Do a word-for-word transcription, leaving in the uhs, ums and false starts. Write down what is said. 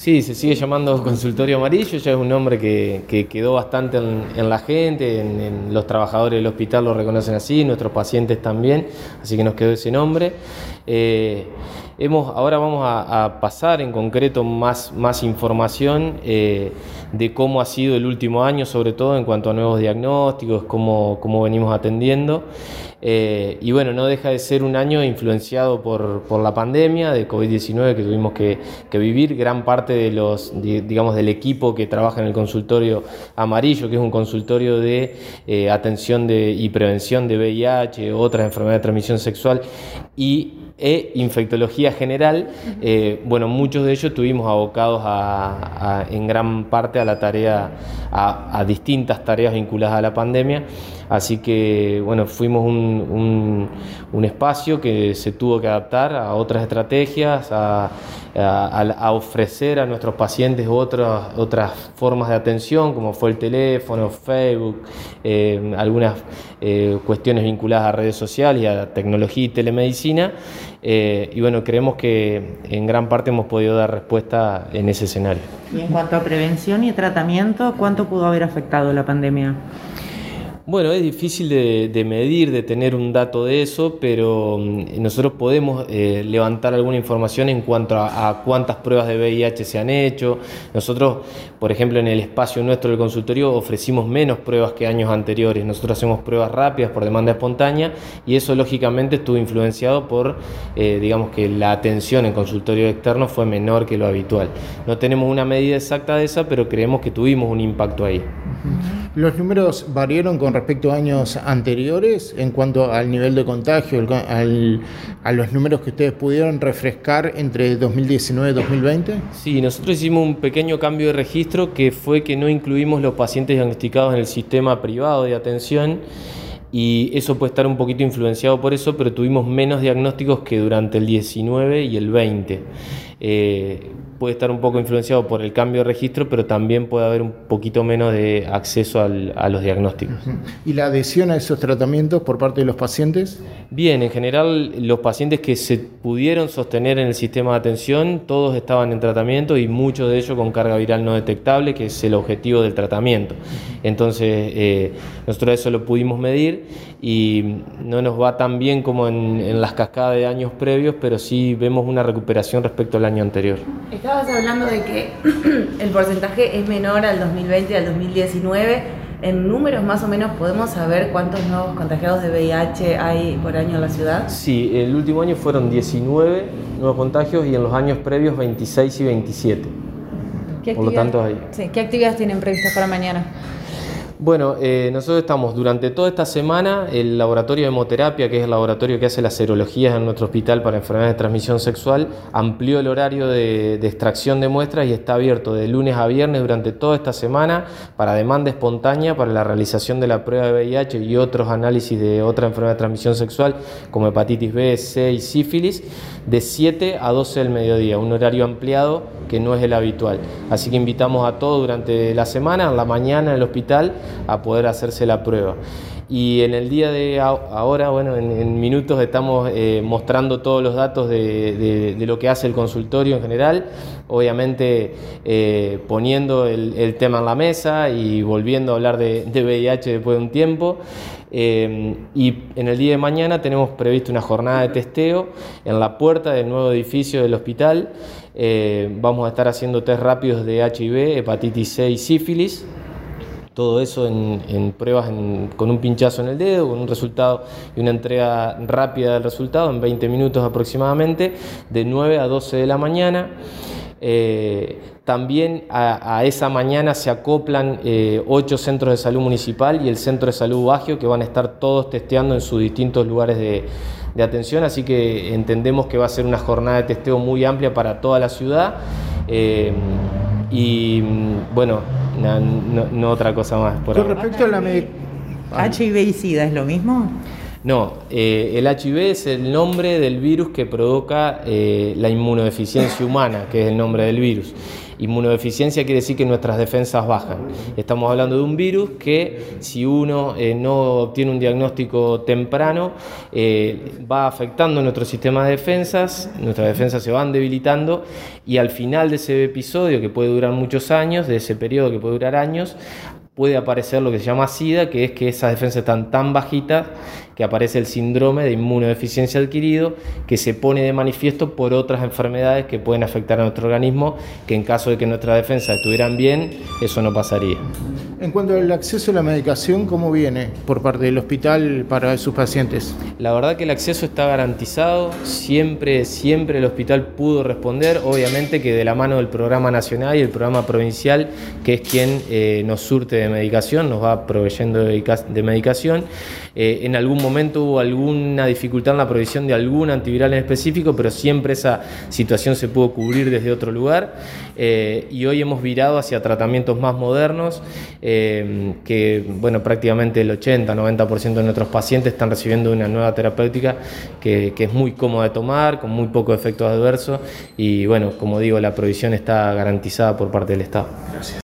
Sí, se sigue llamando Consultorio Amarillo, ya es un nombre que, que quedó bastante en, en la gente, en, en los trabajadores del hospital lo reconocen así, nuestros pacientes también, así que nos quedó ese nombre. Eh, hemos, ahora vamos a, a pasar en concreto más, más información eh, de cómo ha sido el último año, sobre todo en cuanto a nuevos diagnósticos, cómo, cómo venimos atendiendo. Eh, y bueno, no deja de ser un año influenciado por, por la pandemia de COVID diecinueve que tuvimos que, que vivir. Gran parte de los, digamos, del equipo que trabaja en el Consultorio Amarillo, que es un consultorio de eh, atención de, y prevención de V I H, otras enfermedades de transmisión sexual y e infectología general, eh, bueno, muchos de ellos estuvimos abocados a, a, en gran parte a la tarea, a, a distintas tareas vinculadas a la pandemia, así que bueno, fuimos un, un, un espacio que se tuvo que adaptar a otras estrategias, a, a, a ofrecer a nuestros pacientes otras, otras formas de atención, como fue el teléfono, Facebook, eh, algunas eh, cuestiones vinculadas a redes sociales y a tecnología y telemedicina. Eh, y bueno, creemos que en gran parte hemos podido dar respuesta en ese escenario. Y en cuanto a prevención y tratamiento, ¿cuánto pudo haber afectado la pandemia? Bueno, es difícil de, de medir, de tener un dato de eso, pero nosotros podemos eh, levantar alguna información en cuanto a, a cuántas pruebas de V I H se han hecho. Nosotros, por ejemplo, en el espacio nuestro del consultorio ofrecimos menos pruebas que años anteriores. Nosotros hacemos pruebas rápidas por demanda espontánea y eso lógicamente estuvo influenciado por, eh, digamos que la atención en consultorio externo fue menor que lo habitual. No tenemos una medida exacta de esa, pero creemos que tuvimos un impacto ahí. ¿Los números variaron con respecto a años anteriores en cuanto al nivel de contagio, al, a los números que ustedes pudieron refrescar entre dos mil diecinueve y dos mil veinte? Sí, nosotros hicimos un pequeño cambio de registro que fue que no incluimos los pacientes diagnosticados en el sistema privado de atención y eso puede estar un poquito influenciado por eso, pero tuvimos menos diagnósticos que durante el diecinueve y el veinte. Eh, puede estar un poco influenciado por el cambio de registro, pero también puede haber un poquito menos de acceso al, a los diagnósticos. ¿Y la adhesión a esos tratamientos por parte de los pacientes? Bien, en general los pacientes que se pudieron sostener en el sistema de atención, todos estaban en tratamiento y muchos de ellos con carga viral no detectable, que es el objetivo del tratamiento. Entonces, eh, nosotros eso lo pudimos medir y no nos va tan bien como en, en las cascadas de años previos, pero sí vemos una recuperación respecto al año anterior. Estabas hablando de que el porcentaje es menor al dos mil veinte y al dos mil diecinueve. En números más o menos podemos saber cuántos nuevos contagiados de V I H hay por año en la ciudad. Sí, el último año fueron diecinueve nuevos contagios y en los años previos veintiséis y veintisiete. ¿Qué por lo tanto, hay... sí, ¿qué actividades tienen previstas para mañana? Bueno, eh, nosotros estamos durante toda esta semana, el laboratorio de hemoterapia, que es el laboratorio que hace las serologías en nuestro hospital para enfermedades de transmisión sexual, amplió el horario de, de extracción de muestras y está abierto de lunes a viernes durante toda esta semana para demanda espontánea para la realización de la prueba de V I H y otros análisis de otra enfermedad de transmisión sexual como hepatitis B, C y sífilis, de siete a doce del mediodía, un horario ampliado que no es el habitual. Así que invitamos a todos durante la semana, en la mañana en el hospital, a poder hacerse la prueba. Y en el día de ahora, bueno, en, en minutos estamos eh, mostrando todos los datos de, de, de lo que hace el consultorio en general, obviamente eh, poniendo el, el tema en la mesa y volviendo a hablar de, de V I H después de un tiempo. Eh, y en el día de mañana tenemos previsto una jornada de testeo en la puerta del nuevo edificio del hospital. Eh, vamos a estar haciendo test rápidos de H I V, hepatitis C y sífilis. Todo eso en, en pruebas en, con un pinchazo en el dedo, con un resultado y una entrega rápida del resultado en veinte minutos aproximadamente, de nueve a doce de la mañana. Eh, también a, a esa mañana se acoplan eh, ocho centros de salud municipal y el centro de salud Bagio, que van a estar todos testeando en sus distintos lugares de, de atención, así que entendemos que va a ser una jornada de testeo muy amplia para toda la ciudad. Eh, y bueno, no, no, no otra cosa más por Con respecto a la med- ¿H I V y SIDA es lo mismo? No, eh, el H I V es el nombre del virus que provoca eh, la inmunodeficiencia humana, que es el nombre del virus. Inmunodeficiencia quiere decir que nuestras defensas bajan. Estamos hablando de un virus que si uno eh, no obtiene un diagnóstico temprano, eh, va afectando nuestro sistema de defensas, nuestras defensas se van debilitando y al final de ese episodio, que puede durar muchos años, de ese periodo que puede durar años, puede aparecer lo que se llama SIDA, que es que esas defensas están tan bajitas que aparece el síndrome de inmunodeficiencia adquirido, que se pone de manifiesto por otras enfermedades que pueden afectar a nuestro organismo, que en caso de que nuestras defensas estuvieran bien, eso no pasaría. En cuanto al acceso a la medicación, ¿cómo viene por parte del hospital para sus pacientes? La verdad que el acceso está garantizado, siempre, siempre el hospital pudo responder, obviamente que de la mano del programa nacional y el programa provincial, que es quien eh, nos surte de medicación, nos va proveyendo de, de medicación. Eh, en algún momento hubo alguna dificultad en la provisión de algún antiviral en específico, pero siempre esa situación se pudo cubrir desde otro lugar eh, y hoy hemos virado hacia tratamientos más modernos eh, que bueno, prácticamente el ochenta a noventa por ciento de nuestros pacientes están recibiendo una nueva terapéutica que, que es muy cómoda de tomar, con muy pocos efectos adversos y bueno, como digo, la provisión está garantizada por parte del Estado. Gracias.